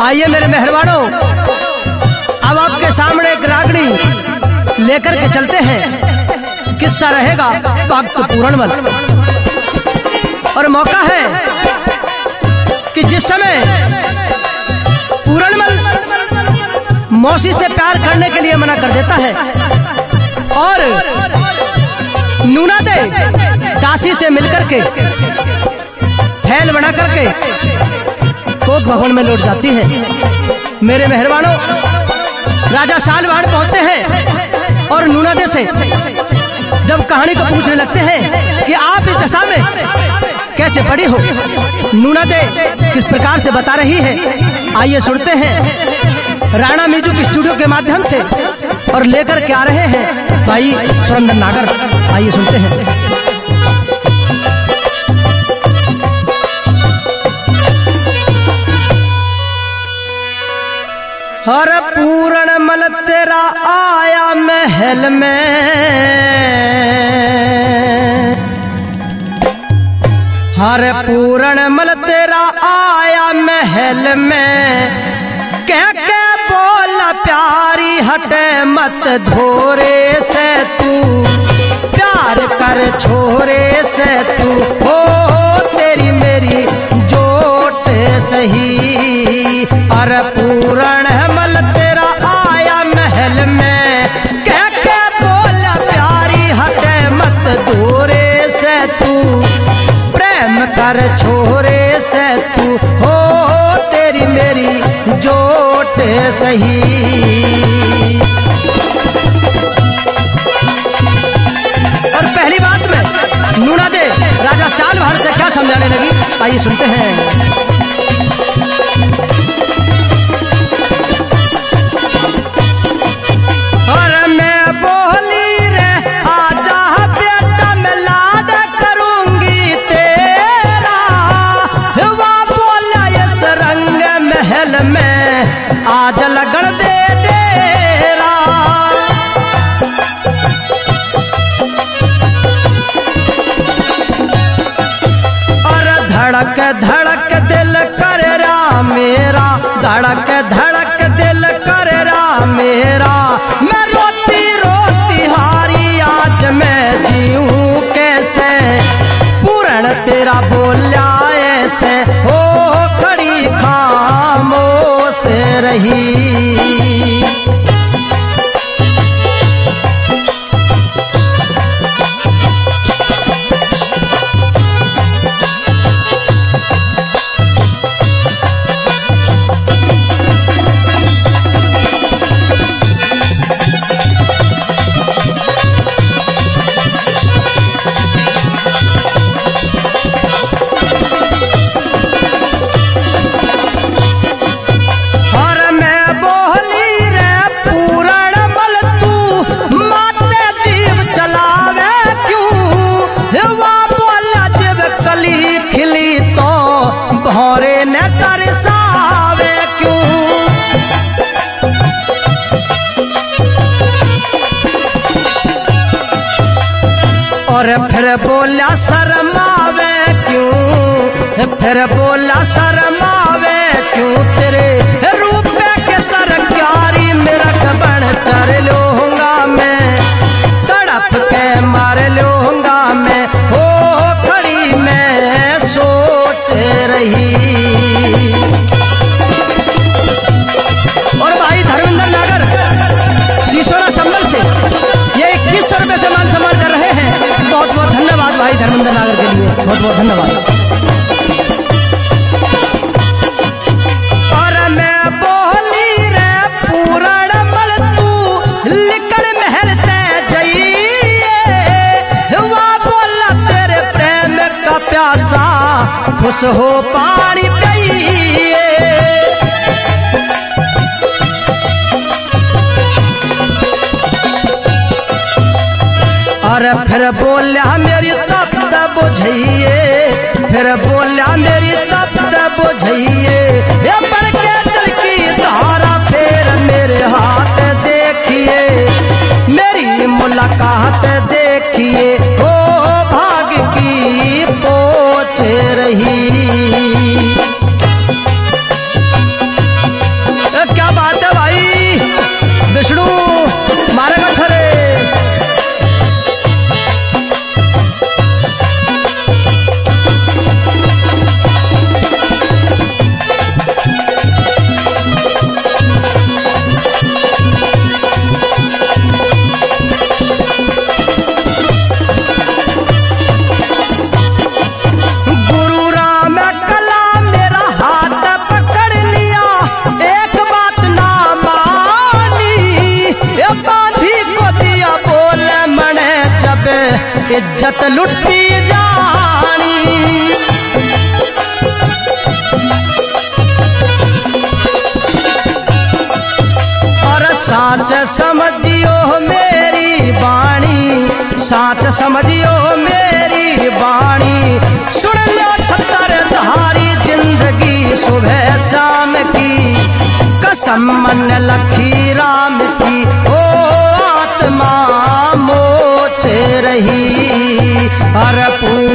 आइए मेरे मेहरबानों, अब आपके सामने एक रागड़ी लेकर के चलते हैं। किस्सा रहेगा भक्त पूरणमल। और मौका है कि जिस समय पूरणमल मौसी से प्यार करने के लिए मना कर देता है और नूना दे दासी से मिलकर के फैल बना करके कोक भवन में लौट जाती है। मेरे मेहरबानों, राजा सालवान पहुंचते हैं और नूना दे से जब कहानी को पूछने लगते हैं कि आप इस दशा में कैसे पड़ी हो, नूना दे किस प्रकार से बता रही है, आइए सुनते हैं राणा म्यूजिक स्टूडियो के माध्यम से। और लेकर के आ रहे हैं भाई सुरेंद्र नागर, आइए सुनते हैं। हर पूरणमल तेरा आया महल में, हर पूरणमल तेरा आया महल में, कह के बोला प्यारी हटे मत धोरे से तू, प्यार कर छोरे से तू हो तेरी मेरी जोट सही। और पूरणमल तेरा आया महल में, कह के बोला प्यारी हटे मत धोरे से तू, प्रेम कर छोरे से तू हो तेरी मेरी जोट सही। और पहली बात में नूना दे राजा सालवान से क्या समझाने लगी, आइए सुनते हैं। और मैं बोली रे आजा बेटा मैं लाड करूंगी तेरा, वह बोला इस रंग महल में आज लगन दे डेरा। और धड़क धड़क दिल कर रा मेरा, धड़क धड़क दिल कर रा मेरा, मैं रोती रोती हारी आज मैं जीऊं कैसे, पूर्ण तेरा बोला ऐसे हो खड़ी खामोश रही। भौरे न तरसावे क्यों, और फिर बोला शर्मावे क्यों, फिर बोला शर्मावे क्यों, तेरे रूप के सरकारी मेरा कबन चर लूंगा मैं, तड़प के मार लूंगा मैं, हो खड़ी मैं सोच रही। और भाई धर्मेंद्र नागर सिसोरा संबल से ये 2100 रुपए से मान सम्मान कर रहे हैं। बहुत बहुत धन्यवाद भाई धर्मेंद्र नागर के लिए, बहुत बहुत धन्यवाद। और मैं बोली रे पूरणमल तू लिकड़ महल ते जाइए, वह बोला तेरे प्रेम का प्यासा खुश हो पानी पिए। और फिर बोला मेरी तप बुझाइए, फिर बोला मेरी तप बुझाइए, ये बढ़ के चल की धारा फिर मेरे हाथ देखिए, मेरी मुलाकात देखिए, हो भाग की पोछ रही। इज्जत लुटती जानी। और साच समझियो मेरी बाणी, साच समझियो मेरी बाणी, सुन लो छतर धारी जिंदगी सुबह शाम की, कसम मन लखी राम की, ओ आत्मा मोचे रही। हर